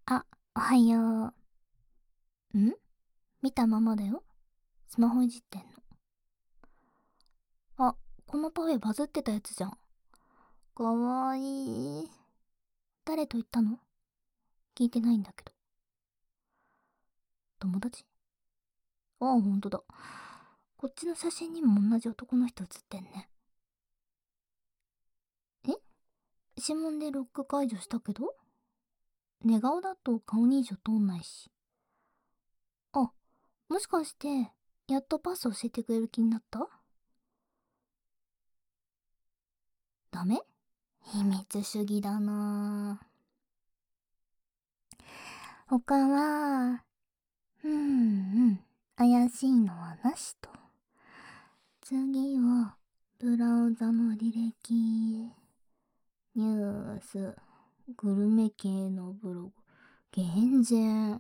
あ、おはよう。見たままだよ。スマホいじってんの。あ、このパフェバズってたやつじゃん。かわいい。誰と言ったの？聞いてないんだけど。友達？ああ、ほんとだ。こっちの写真にも同じ男の人写ってんね。え？指紋でロック解除したけど？寝顔だと顔認証通んないし。あ、もしかして、やっとパス教えてくれる気になった？ダメ？秘密主義だなぁ。他は、怪しいのはなしと。次は、ブラウザの履歴、ニュース、グルメ系のブログ、厳然。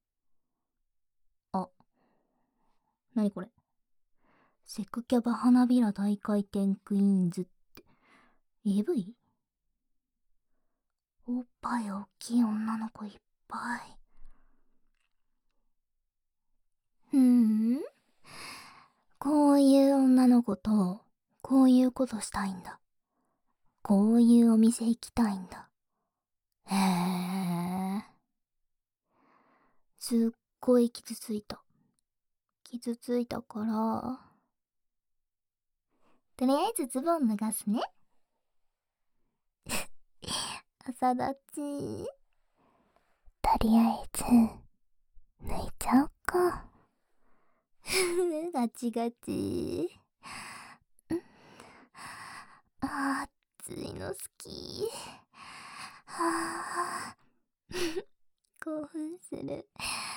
あ、なにこれ。セクキャバ花びら大回転クイーンズって、AV？ おっぱい大きい女の子いっぱい。こういう女の子と、こういうことしたいんだ。こういうお店行きたいんだ。へえ。すっごい傷ついた。傷ついたから、とりあえずズボン脱がすね。朝立ち。とりあえず、脱いちゃおっか。ガチガチ。暑いの好き。はあ。興奮する。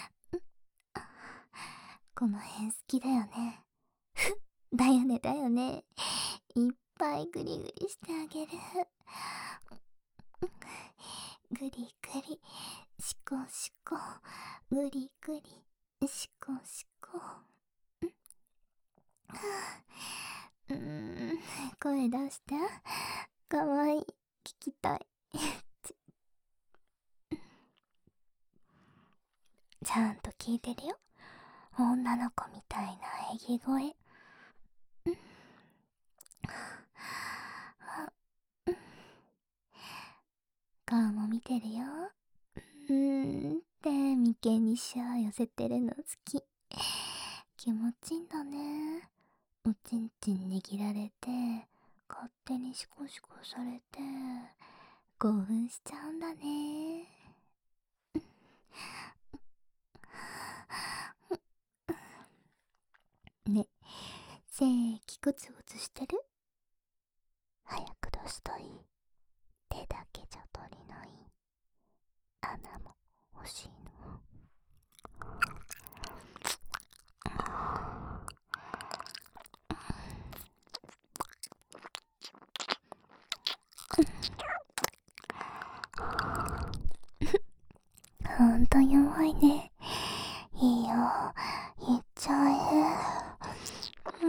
この辺好きだよね。だよねだよね。いっぱいグリグリしてあげる。グリグリ、シコシコ、グリグリ、シコシコ。声出して。かわいい。聞きたい。ちゃんと聞いてるよ。女の子みたいな喘ぎ声。顔も見てるよ。って眉間にシワ寄せてるの好き。気持ちいいんだね。おちんちん握られて、勝手にシコシコされて、興奮しちゃうんだね。ね、性器グツグツしてる？早く出したい。手だけじゃ足りない。穴も欲しいの。ほんと弱いね。いいよ、いっちゃえ。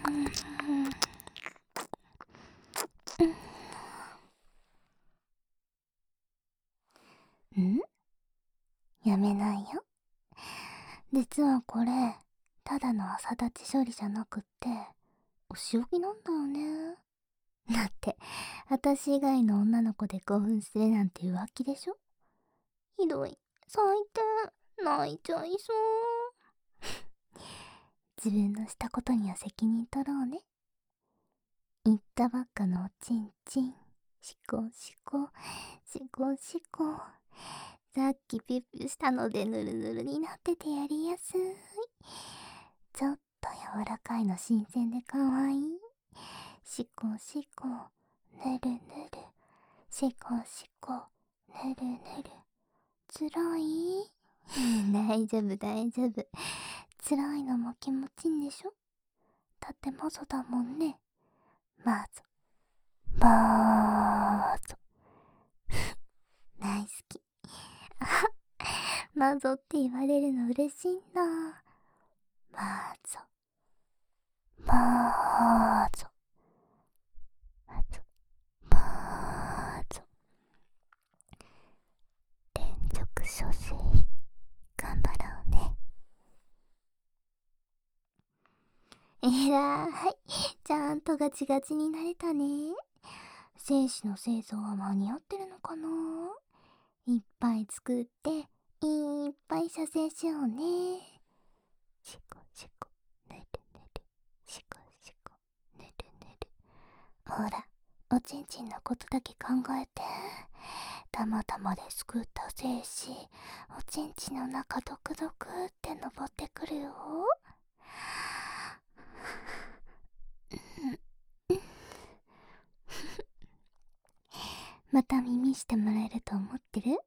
やめないよ。実はこれ、ただの朝立ち処理じゃなくって、お仕置きなんだよね。だって、私以外の女の子で興奮するなんて浮気でしょ？ひどい。最低。泣いちゃいそう。自分のしたことには責任取ろうね。言ったばっかのおちんちん。シコシコ、シコシコ。さっきピュッピュしたのでヌルヌルになっててやりやすい。ちょっと柔らかいの新鮮でかわいい。シコシコ、ぬるぬる。シコシコ、ぬるぬる。つらい？大丈夫大丈夫。辛いのも気持ちいいんでしょ？だってマゾだもんね。マゾ。マゾ。大好き。あ、マゾって言われるの嬉しいんだ。マゾ。マゾ。マゾ。マゾ。連続処女。 えらい。ちゃんとガチガチになれたね。精子の製造は間に合ってるのかな。いっぱい作って、いっぱい射精しようね。シコシコ、ぬるぬる。シコシコ、ぬるぬる。ほら、おちんちんのことだけ考えて。たまたまで作った精子、おちんちんの中ドクドクって登ってくるよ。また耳してもらえると思ってる？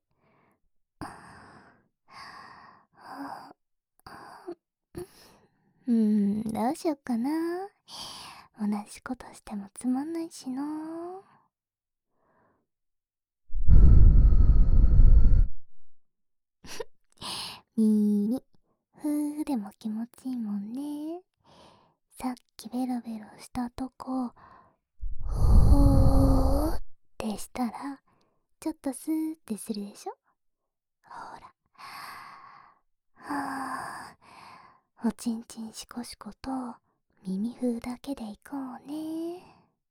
どうしよっかな。同じことしてもつまんないしな。耳、ふーでも気持ちいいもんね。さっきベロベロしたとこ、ほーってしたら、ちょっとスーってするでしょ。ほら。はぁ、おちんちんシコシコと耳ふーだけでいこうね。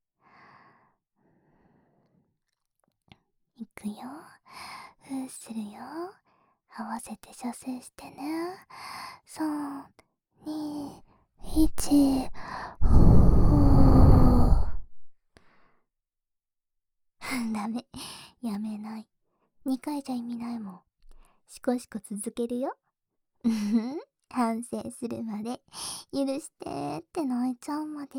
いくよ。ふーするよ。合わせて射精してね。3、2、1、ほー。ダメ。やめない。2回じゃ意味ないもん。シコシコ続けるよ。うん、反省するまで、許してーって泣いちゃうまで。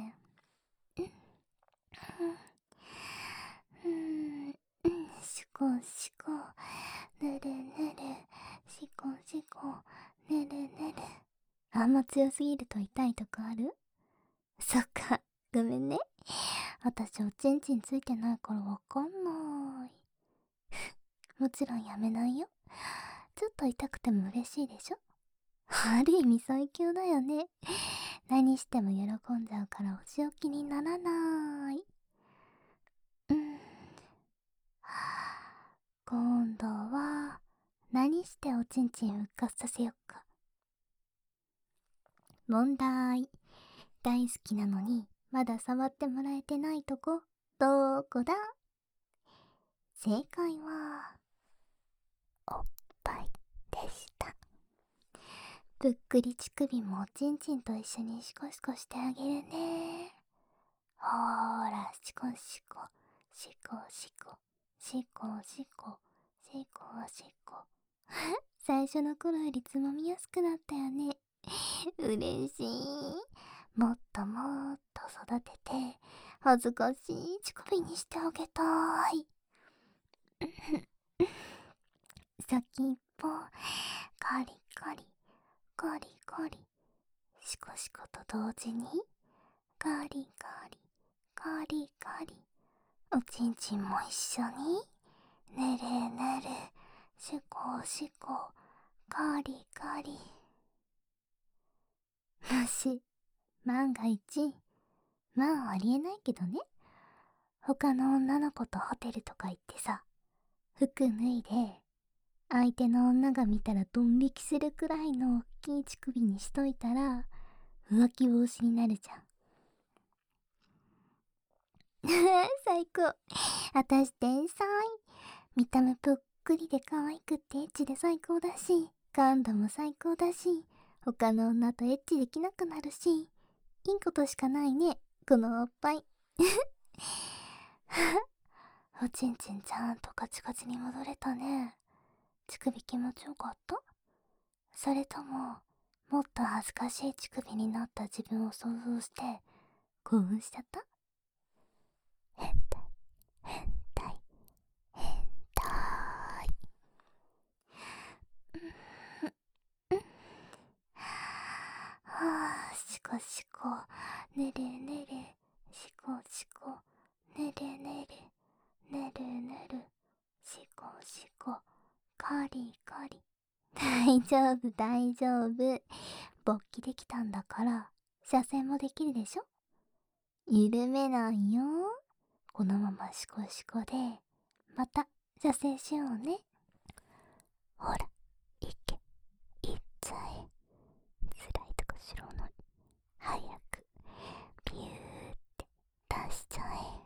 シコシコ、ぬるぬる、シコシコ、ぬるぬる。あんま強すぎると痛いとこある？そっか、ごめんね。私おちんちんついてないからわかんない。もちろんやめないよ。ちょっと痛くても嬉しいでしょ。ある意味最強だよね。何しても喜んじゃうからお仕置きにならない。うん。今度は何しておちんちん復活させよっか。問題。大好きなのにまだ触ってもらえてないとこ、どこだ？正解はおっぱいでした。ぷっくり乳首もおちんちんと一緒にシコシコしてあげるね。ほーら、シコシコ、シコシコ、シコシコ、シコシコ。最初の頃よりつまみやすくなったよね。嬉しい。もっともっと育てて、恥ずかしい乳首にしてあげたい。先っぽ、カリカリ、カリカリ。シコシコと同時に、カリカリ、カリカリ。おちんちんも一緒に、ぬるぬる、シコシコ、カリカリ。もし、万が一、まあありえないけどね。他の女の子とホテルとか行ってさ、服脱いで、相手の女が見たらドン引きするくらいの大きい乳首にしといたら、浮気防止になるじゃん。最高。私天才。見た目ぷっくりで可愛くってエッチで最高だし、感度も最高だし、他の女とエッチできなくなるし、いいことしかないね、このおっぱい。おちんちんちゃんとカチカチに戻れたね。乳首気持ちよかった？それとも、もっと恥ずかしい乳首になった自分を想像して興奮しちゃった？変態、変態、変態。はあ、シコシコ、ねるねる、シコシコ、ねるねる、ねるねる、シコシコ、カリカリ。大丈夫、大丈夫。勃起できたんだから、射精もできるでしょ？緩めないよ。このままシコシコで、また射精しようね。ほら、いけ、いっちゃえ。辛いとかしろない。早くタンしちゃえ。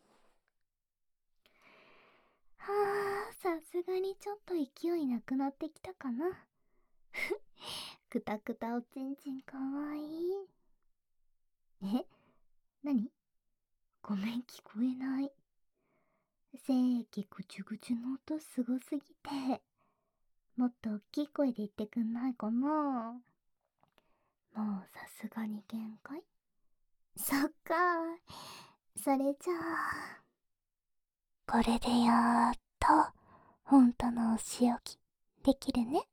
はあ、さすがにちょっと勢いなくなってきたかな。くたくたおちんちんかわいい。え、なに？ごめん、聞こえない。せーき、ぐちゅぐちゅの音すごすぎて。もっと大きい声で言ってくんないかな。もうさすがに限界？そっか。それじゃあ、これでやーっと本当のお仕置きできるね。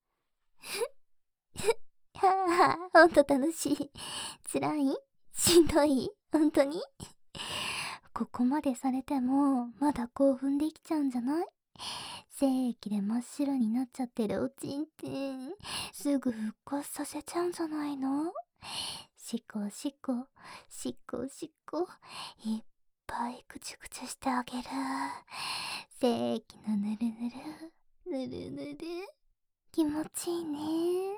はあ、ほんと楽しい。辛い？しんどい？ほんとに？ここまでされてもまだ興奮できちゃうんじゃない？精液で真っ白になっちゃってるおちんちん、すぐ復活させちゃうんじゃないの？しこしこ、しこしこ、いっぱいくちゅくちゅしてあげる。精液のぬるぬる、ぬるぬる、気持ちいいね。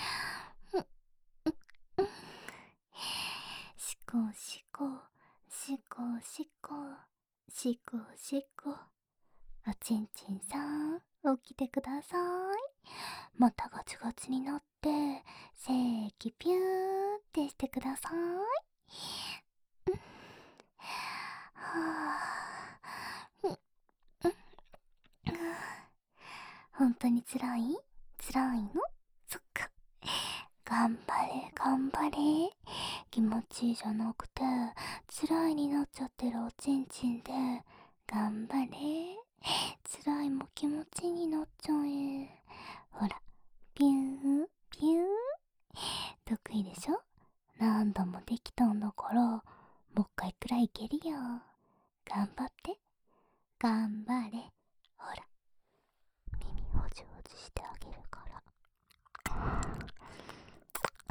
しこしこ、しこしこ、しこしこ。おちんちんさん、起きてください。またガチガチになって、精液ピューってしてください。はぁ、本当に辛い？辛いの？そっか。頑張れ、頑張れ。気持ちいいじゃなくて、辛いになっちゃってるおちんちんで、頑張れ。辛いも気持ちいいになっちゃえ。ほら、ピュー、ピュー。得意でしょ？何度もできたんだから、もう一回くらいいけるよ。頑張って。頑張れ。ほら、耳ほじほじしてあげるから。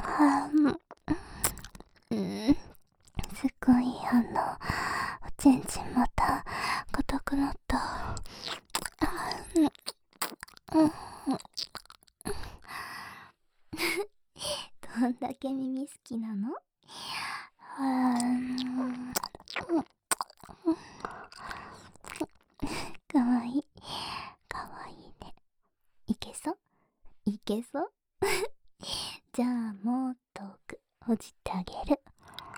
はぁ、すっごいおちんちんまた硬くなった。どんだけ耳好きなの？かわいい。かわいいね。いけそう？いけそう？じゃあもっと奥ほじってあげる。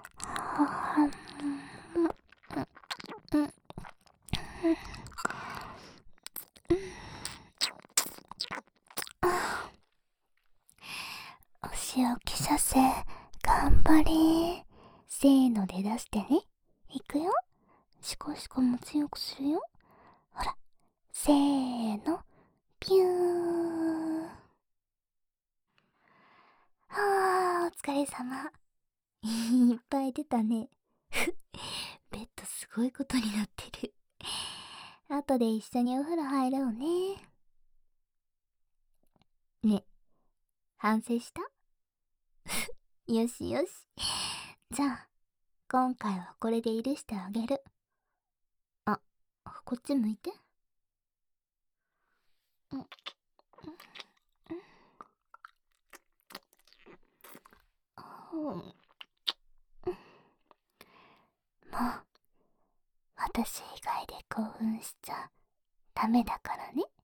お仕置き射精頑張れ。せーので出してね。いくよ。シコシコも強くするよ。ほら、せーの、ピュー。はあ、お疲れ様。いっぱい出たね。ベッドすごいことになってる。後で一緒にお風呂入ろうね。ね、反省した？よしよし。じゃあ、今回はこれで許してあげる。あ、こっち向いて。もう、私以外で興奮しちゃダメだからね。